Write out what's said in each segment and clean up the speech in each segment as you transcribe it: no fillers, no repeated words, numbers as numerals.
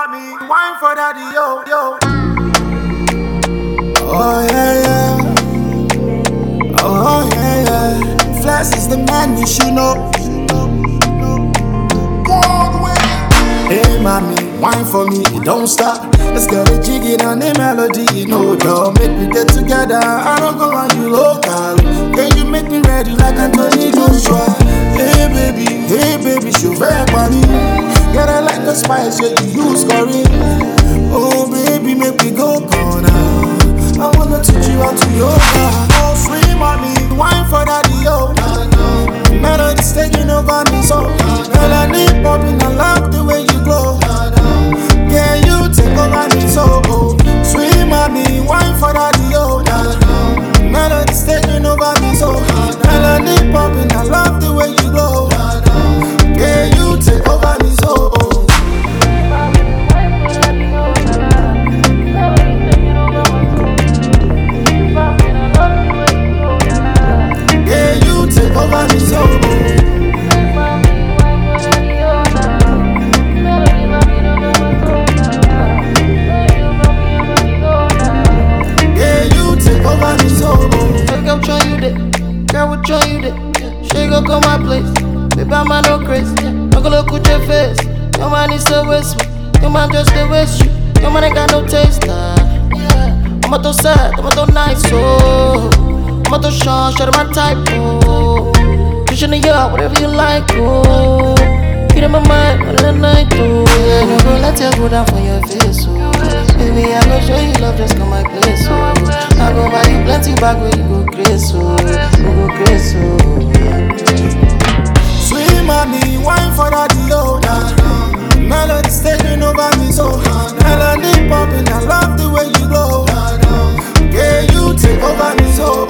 mommy, wine for daddy, yo, yo. Oh yeah, yeah. Oh yeah, yeah. Flex is the man, you should know. Hey mommy, wine for me, it don't stop. Let's get a jiggy on the melody, no doubt. Make me get together, I don't go on you local. Can you make me ready like Anthony Joshua? Hey baby, show back money. Get I like the spice, yeah, you use curry. Oh baby, make me go corner. I wanna teach you how to yoga. Oh sweet mommy, wine for daddy, yo. Melody's taking over me, so melody popping, I love the way you glow. Can you take over me, so sweet mommy, wine for daddy, yo. Melody's taking over me, so melody popping, I love the way you glow. Can you take over me, so take over me, so yeah, you take over me, so Take up, show you that. Girl, what show you that? She gon' come my place. Baby, I'm no crazy. No go look at your face. Your man is so waste me. Your man just to waste you. Your man ain't got no taste. Yeah. I'm to sad, I'm to nice, oh. I'm to Sean, shut my type, oh. Pushing the yard, whatever you like, oh. Get in my mind, all the night, oh. Yeah, no go let you go down for your face, oh. Baby, I go show you love, just come my place, oh. I go buy you plenty bag where you go crazy, oh. You go crazy, oh. sweet mommy, wine for daddy, yo. Melody's taking over me, so melody popping, I love the way you glow. Yeah, you take over me, so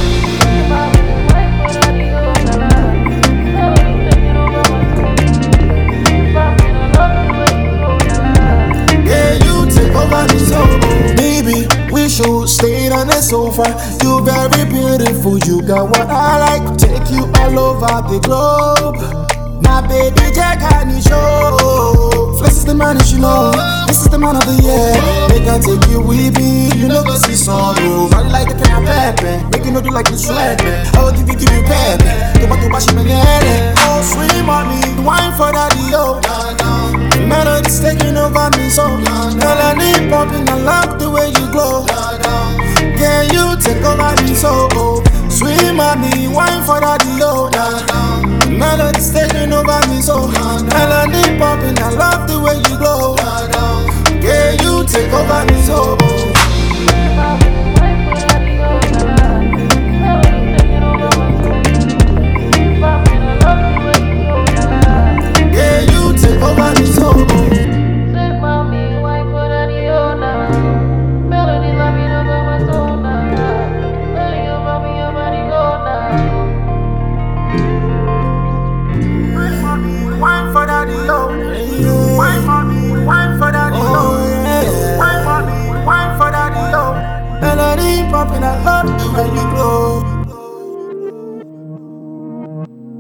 yeah, you take over me, so baby, we should stay on the sofa. You very beautiful, you got what I like. Take you all over the globe. My baby Jack and show. Flex is the man that you know. This is the man of the year. They can take you with me. You know go see some room. I like the kind of pepe. Make you know do like you sweat, man. I will give you pepe. To bash me oh sweet mommy, wine for daddy, yo. Melody's taking over me, so melody popping, I love the way you glow. Can you take over me, so sweet mommy, wine for daddy, yo. Melody's taking over me, so melody popping, I love the way you